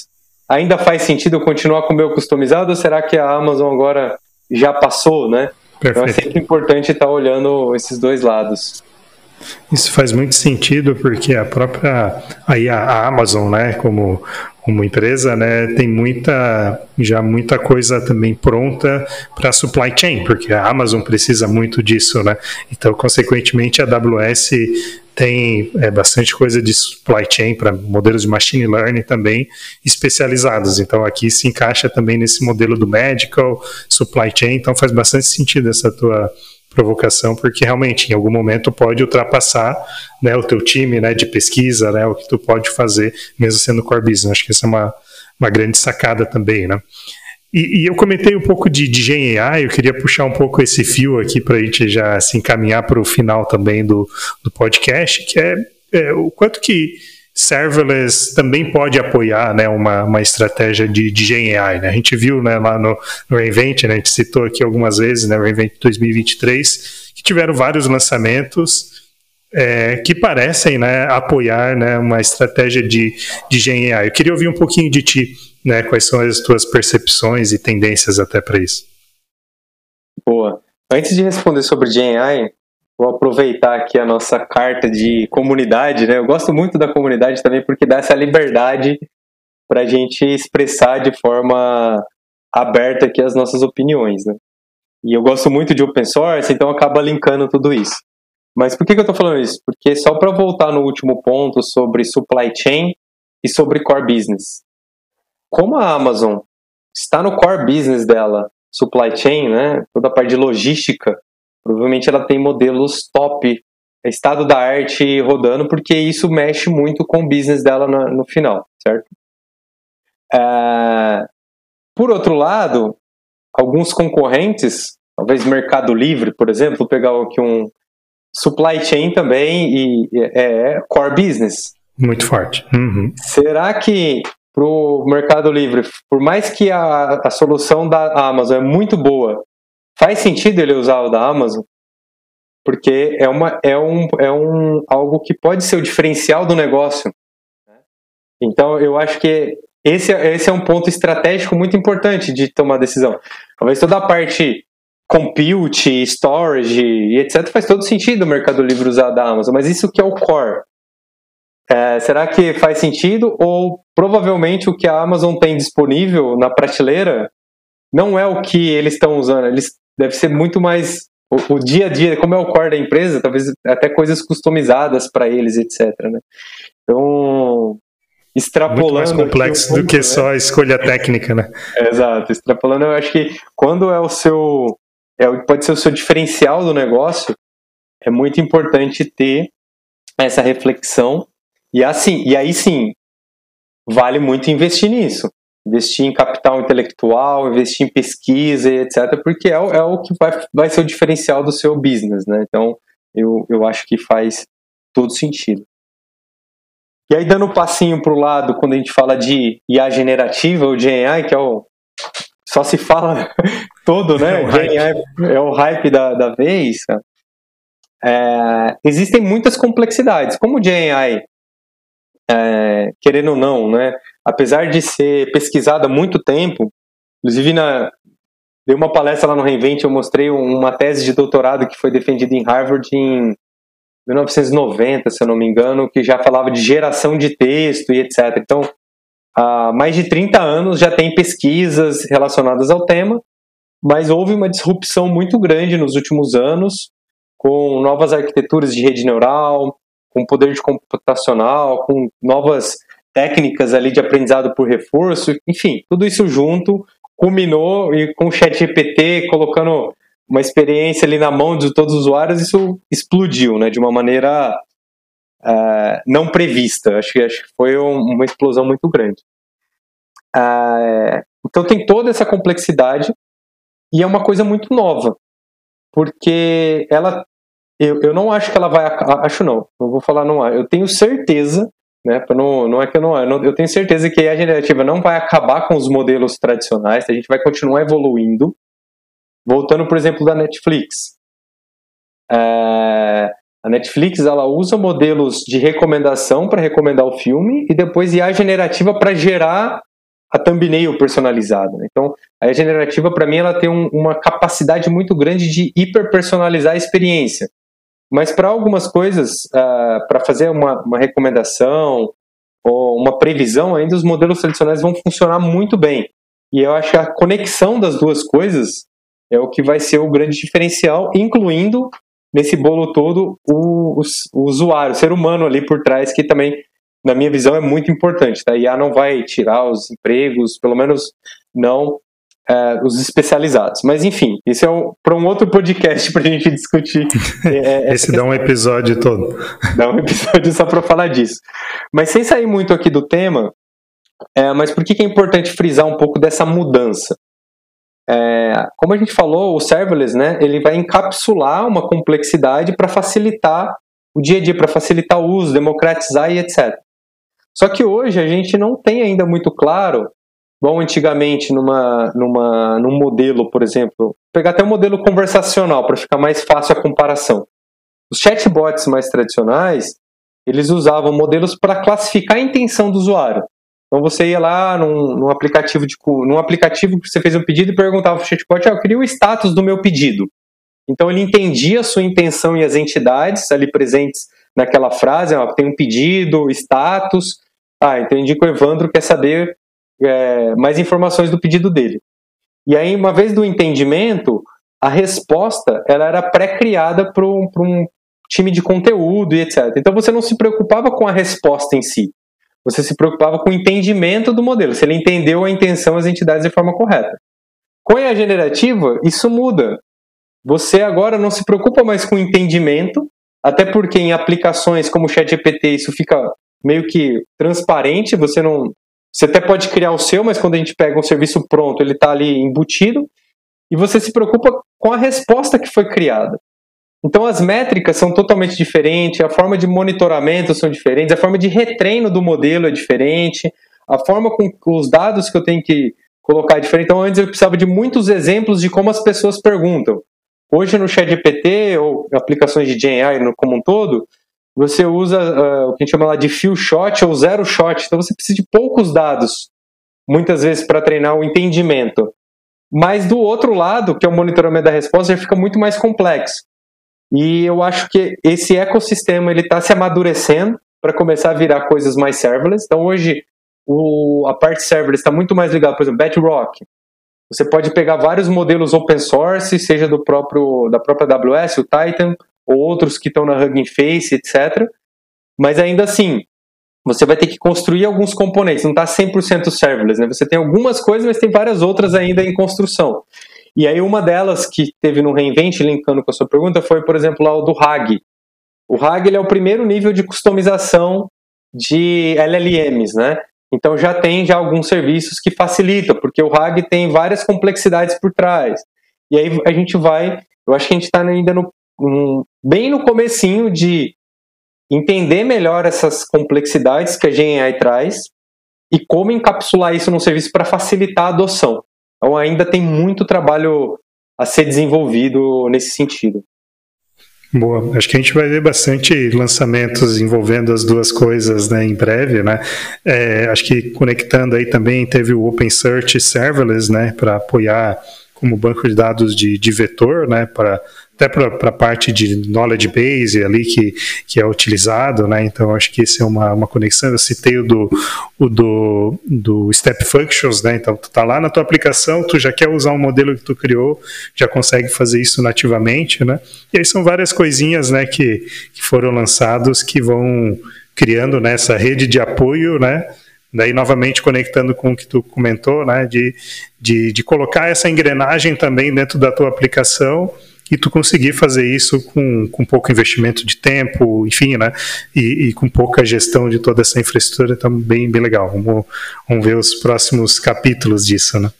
ainda faz sentido eu continuar com o meu customizado ou será que a Amazon agora já passou, né? Então é sempre importante estar olhando esses dois lados. Isso faz muito sentido porque a própria a Amazon, né, como empresa, né, tem muita coisa também pronta para supply chain, porque a Amazon precisa muito disso, né? Então, consequentemente, a AWS tem bastante coisa de supply chain para modelos de machine learning também especializados. Então, aqui se encaixa também nesse modelo do medical, supply chain, então faz bastante sentido essa tua provocação, porque realmente em algum momento pode ultrapassar, né, o teu time, né, de pesquisa, né, o que tu pode fazer mesmo sendo core business. Acho que essa é uma grande sacada também, né? E eu comentei um pouco de Gen AI, eu queria puxar um pouco esse fio aqui para a gente já se encaminhar para o final também do podcast, que é o quanto que serverless também pode apoiar, né, uma estratégia de Gen AI, né? A gente viu, né, lá no reInvent, né, a gente citou aqui algumas vezes, né, o reInvent 2023, que tiveram vários lançamentos que parecem, né, apoiar, né, uma estratégia de Gen AI. Eu queria ouvir um pouquinho de ti, né, quais são as tuas percepções e tendências até para isso. Boa. Antes de responder sobre Gen AI, vou aproveitar aqui a nossa carta de comunidade, né? Eu gosto muito da comunidade também porque dá essa liberdade para a gente expressar de forma aberta aqui as nossas opiniões, né? E eu gosto muito de open source, então acaba linkando tudo isso. Mas por que eu estou falando isso? Porque só para voltar no último ponto sobre supply chain e sobre core business. Como a Amazon está no core business dela, supply chain, né? Toda a parte de logística, provavelmente ela tem modelos top, estado da arte rodando, porque isso mexe muito com o business dela no final, certo? Por outro lado, alguns concorrentes, talvez Mercado Livre, por exemplo, vou pegar aqui um supply chain também e core business. Muito forte. Uhum. Será que para o Mercado Livre, por mais que a solução da Amazon é muito boa, faz sentido ele usar o da Amazon? Porque algo que pode ser o diferencial do negócio. Então, eu acho que esse é um ponto estratégico muito importante de tomar decisão. Talvez toda a parte compute, storage e etc. faz todo sentido o Mercado Livre usar da Amazon, mas isso que é o core. Será que faz sentido? Ou provavelmente o que a Amazon tem disponível na prateleira não é o que eles estão usando. Eles deve ser muito mais o dia a dia, como é o core da empresa, talvez até coisas customizadas para eles, etc. Né? Então, extrapolando... Muito mais complexo do que só a escolha técnica, né? Exato. Extrapolando, eu acho que quando pode ser o seu diferencial do negócio, é muito importante ter essa reflexão. E aí sim, vale muito investir nisso. Investir em capital intelectual, investir em pesquisa, etc. Porque é o que vai ser o diferencial do seu business, né? Então, eu acho que faz todo sentido. E aí, dando um passinho para o lado, quando a gente fala de IA generativa, ou Gen AI, que só se fala todo, né? Gen AI é o hype da vez. Existem muitas complexidades. Como o Gen AI, querendo ou não, né? Apesar de ser pesquisada há muito tempo, inclusive dei uma palestra lá no reInvent, eu mostrei uma tese de doutorado que foi defendida em Harvard em 1990, se eu não me engano, que já falava de geração de texto e etc. Então, há mais de 30 anos já tem pesquisas relacionadas ao tema, mas houve uma disrupção muito grande nos últimos anos, com novas arquiteturas de rede neural, com poder de computacional, com novas técnicas ali de aprendizado por reforço, enfim, tudo isso junto culminou e com o ChatGPT colocando uma experiência ali na mão de todos os usuários, isso explodiu, né, de uma maneira não prevista. Acho que foi uma explosão muito grande. Então tem toda essa complexidade e é uma coisa muito nova, porque eu não acho que ela vai... Acho não, eu vou falar não. Eu tenho certeza, né, não é que eu não... Eu tenho certeza que a generativa não vai acabar com os modelos tradicionais, a gente vai continuar evoluindo. Voltando, por exemplo, da Netflix. A Netflix, ela usa modelos de recomendação para recomendar o filme e depois IA generativa para gerar a thumbnail personalizada. Então, a generativa, para mim, ela tem uma capacidade muito grande de hiperpersonalizar a experiência. Mas para algumas coisas, para fazer uma recomendação ou uma previsão, ainda os modelos tradicionais vão funcionar muito bem. E eu acho que a conexão das duas coisas é o que vai ser o grande diferencial, incluindo nesse bolo todo o usuário, o ser humano ali por trás, que também, na minha visão, é muito importante. Tá? A IA não vai tirar os empregos, pelo menos não os especializados. Mas, enfim, isso é para um outro podcast para a gente discutir. Esse dá um episódio todo. Dá um episódio só para falar disso. Mas sem sair muito aqui do tema, mas por que é importante frisar um pouco dessa mudança? Como a gente falou, o serverless, né, ele vai encapsular uma complexidade para facilitar o dia a dia, para facilitar o uso, democratizar e etc. Só que hoje a gente não tem ainda muito claro, bom, antigamente num modelo, por exemplo, vou pegar até um modelo conversacional para ficar mais fácil a comparação. Os chatbots mais tradicionais, eles usavam modelos para classificar a intenção do usuário. Então você ia lá num aplicativo que você fez um pedido e perguntava para o chatbot, eu queria o status do meu pedido. Então ele entendia a sua intenção e as entidades ali presentes naquela frase, tem um pedido, status, entendi que o Evandro quer saber mais informações do pedido dele. E aí, uma vez do entendimento, a resposta ela era pré-criada para um time de conteúdo e etc. Então você não se preocupava com a resposta em si. Você se preocupava com o entendimento do modelo, se ele entendeu a intenção das entidades de forma correta. Com a IA generativa, isso muda. Você agora não se preocupa mais com o entendimento, até porque em aplicações como o ChatGPT isso fica meio que transparente, você até pode criar o seu, mas quando a gente pega um serviço pronto, ele está ali embutido, e você se preocupa com a resposta que foi criada. Então as métricas são totalmente diferentes, a forma de monitoramento são diferentes, a forma de retreino do modelo é diferente, a forma com os dados que eu tenho que colocar é diferente. Então antes eu precisava de muitos exemplos de como as pessoas perguntam. Hoje no ChatGPT ou aplicações de GenAI como um todo, você usa o que a gente chama lá de few shot ou zero shot. Então você precisa de poucos dados, muitas vezes, para treinar o entendimento. Mas do outro lado, que é o monitoramento da resposta, já fica muito mais complexo. E eu acho que esse ecossistema está se amadurecendo para começar a virar coisas mais serverless. Então hoje a parte serverless está muito mais ligada, por exemplo, Bedrock. Você pode pegar vários modelos open source, seja da própria AWS, o Titan, ou outros que estão na Hugging Face, etc. Mas ainda assim, você vai ter que construir alguns componentes, não está 100% serverless, né? Você tem algumas coisas, mas tem várias outras ainda em construção. E aí uma delas que teve no reInvent, linkando com a sua pergunta, foi, por exemplo, lá o do RAG. O RAG ele é o primeiro nível de customização de LLMs, né? Então já tem alguns serviços que facilitam, porque o RAG tem várias complexidades por trás. E aí a gente eu acho que a gente está ainda bem no comecinho de entender melhor essas complexidades que a GenAI traz e como encapsular isso num serviço para facilitar a adoção. Então ainda tem muito trabalho a ser desenvolvido nesse sentido. Boa, acho que a gente vai ver bastante lançamentos envolvendo as duas coisas, né, em breve, né? Acho que conectando aí também teve o OpenSearch Serverless, né, para apoiar como banco de dados de vetor, né, até para a parte de knowledge base ali que é utilizado, né? Então acho que isso é uma conexão. Eu citei o do Step Functions, né? Então tu tá lá na tua aplicação, tu já quer usar um modelo que tu criou, já consegue fazer isso nativamente, né? E aí são várias coisinhas, né, que foram lançados que vão criando nessa rede de apoio, né? Daí, novamente, conectando com o que tu comentou, né, de colocar essa engrenagem também dentro da tua aplicação e tu conseguir fazer isso com pouco investimento de tempo, enfim, né, e com pouca gestão de toda essa infraestrutura, então bem legal. Vamos ver os próximos capítulos disso, né.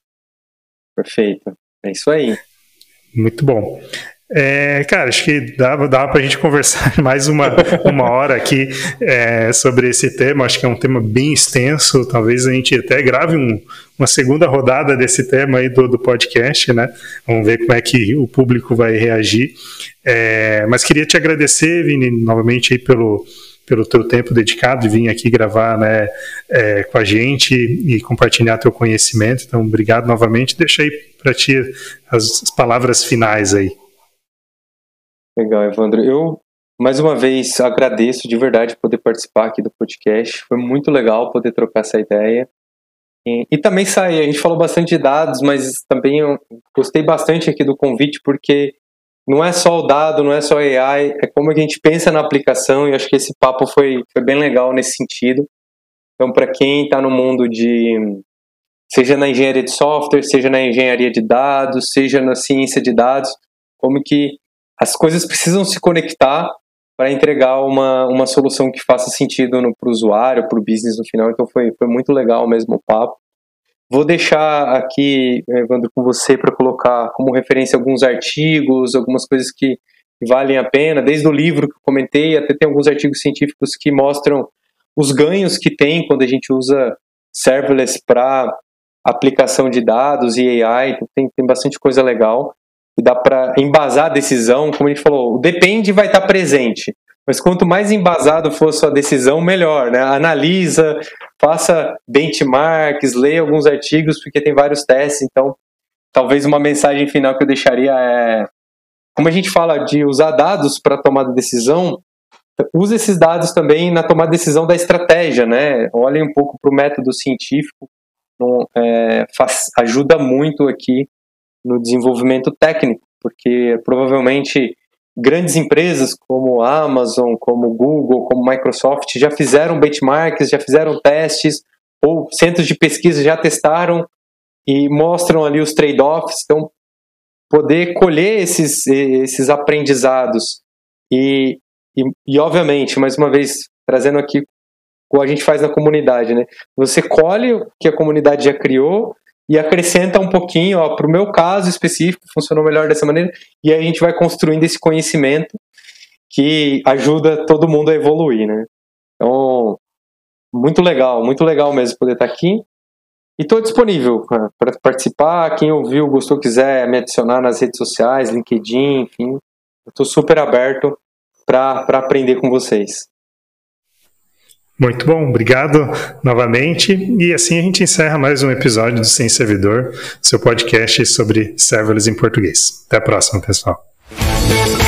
Perfeito, é isso aí. Muito bom. Cara, acho que dava pra gente conversar mais uma hora aqui sobre esse tema. Acho que é um tema bem extenso. Talvez a gente até grave uma segunda rodada desse tema aí do podcast, né? Vamos ver como é que o público vai reagir. Mas queria te agradecer, Vini, novamente aí pelo teu tempo dedicado e vir aqui gravar, né, com a gente e compartilhar teu conhecimento. Então, obrigado novamente. Deixa aí para ti as palavras finais aí. Legal, Evandro. Eu, mais uma vez, agradeço de verdade poder participar aqui do podcast. Foi muito legal poder trocar essa ideia. E também a gente falou bastante de dados, mas também eu gostei bastante aqui do convite, porque não é só o dado, não é só AI, é como a gente pensa na aplicação, e acho que esse papo foi bem legal nesse sentido. Então, para quem está no mundo seja na engenharia de software, seja na engenharia de dados, seja na ciência de dados, como que as coisas precisam se conectar para entregar uma solução que faça sentido para o usuário, para o business no final. Então foi muito legal mesmo o papo. Vou deixar aqui, Evandro, com você para colocar como referência alguns artigos, algumas coisas que valem a pena, desde o livro que eu comentei, até tem alguns artigos científicos que mostram os ganhos que tem quando a gente usa serverless para aplicação de dados e AI. Então tem bastante coisa legal. E dá para embasar a decisão, como a gente falou, o depende vai estar presente, mas quanto mais embasado for a sua decisão, melhor, né? Analisa, faça benchmarks, leia alguns artigos, porque tem vários testes. Então, talvez uma mensagem final que eu deixaria é, como a gente fala de usar dados para tomar decisão, use esses dados também na tomada de decisão da estratégia, né? Olhem um pouco para o método científico, ajuda muito aqui no desenvolvimento técnico, porque provavelmente grandes empresas como a Amazon, como Google, como Microsoft já fizeram benchmarks, já fizeram testes, ou centros de pesquisa já testaram e mostram ali os trade-offs. Então, poder colher esses aprendizados e obviamente, mais uma vez, trazendo aqui o que a gente faz na comunidade, né? Você colhe o que a comunidade já criou e acrescenta um pouquinho, para o meu caso específico, funcionou melhor dessa maneira, e aí a gente vai construindo esse conhecimento que ajuda todo mundo a evoluir, né? Então, muito legal mesmo poder estar aqui. E estou disponível para participar. Quem ouviu, gostou, quiser me adicionar nas redes sociais, LinkedIn, enfim, eu estou super aberto para aprender com vocês. Muito bom, obrigado novamente. E assim a gente encerra mais um episódio do Sem Servidor, seu podcast sobre serverless em português. Até a próxima, pessoal.